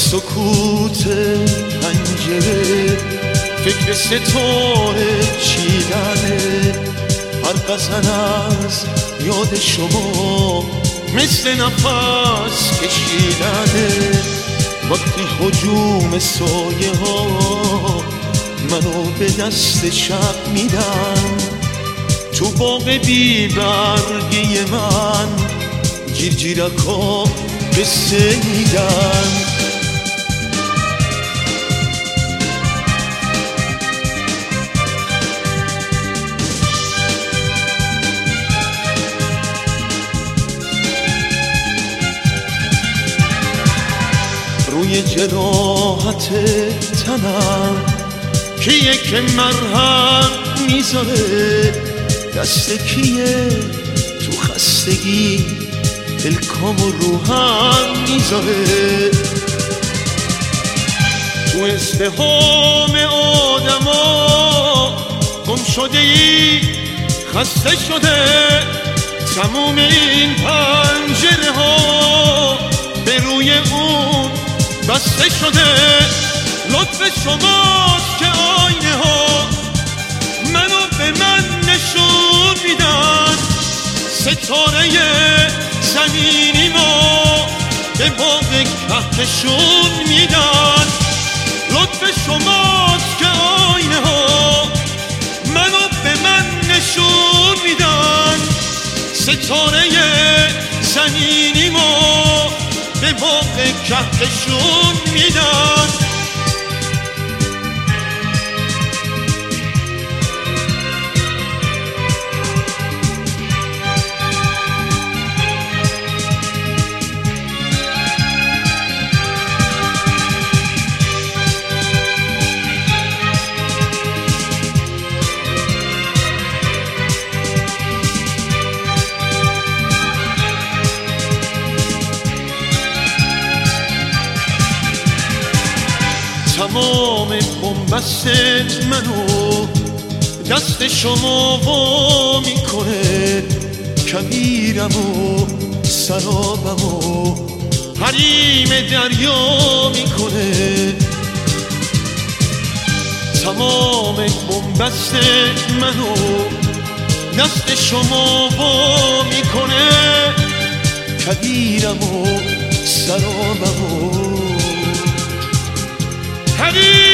سکوت پنجره فکر ستاره چیدنه، هر غزل از یاد شما مثل نفس کشیدنه. وقتی هجوم سایه ها منو به دست شب میدن، تو باغ بی برگی من جیرجیرک ها قصه میگن. روی جراحت تنم کیه که مرهم میذاره، دست کیه تو خستگی دلکام و روحم میذاره. تو ازدحام آدما گم شده ای خسته شده، تموم این پنجره ها به روی اون بسته شده. لطف شماست که آینه ها منو به من نشون میدن، ستاره زمینی ما به باغ کهکشون میدن. لطف شماست که آینه ها منو به من نشون میدن، ستاره زمینی ما به باغ کهکشون میدن. تمام بنبست منو دست شما وا میکنه، کبیرم و سرابم و حریم دریا میکنه. تمام بنبست منو دست شما وا میکنه، کبیرم و سرابم و حبیب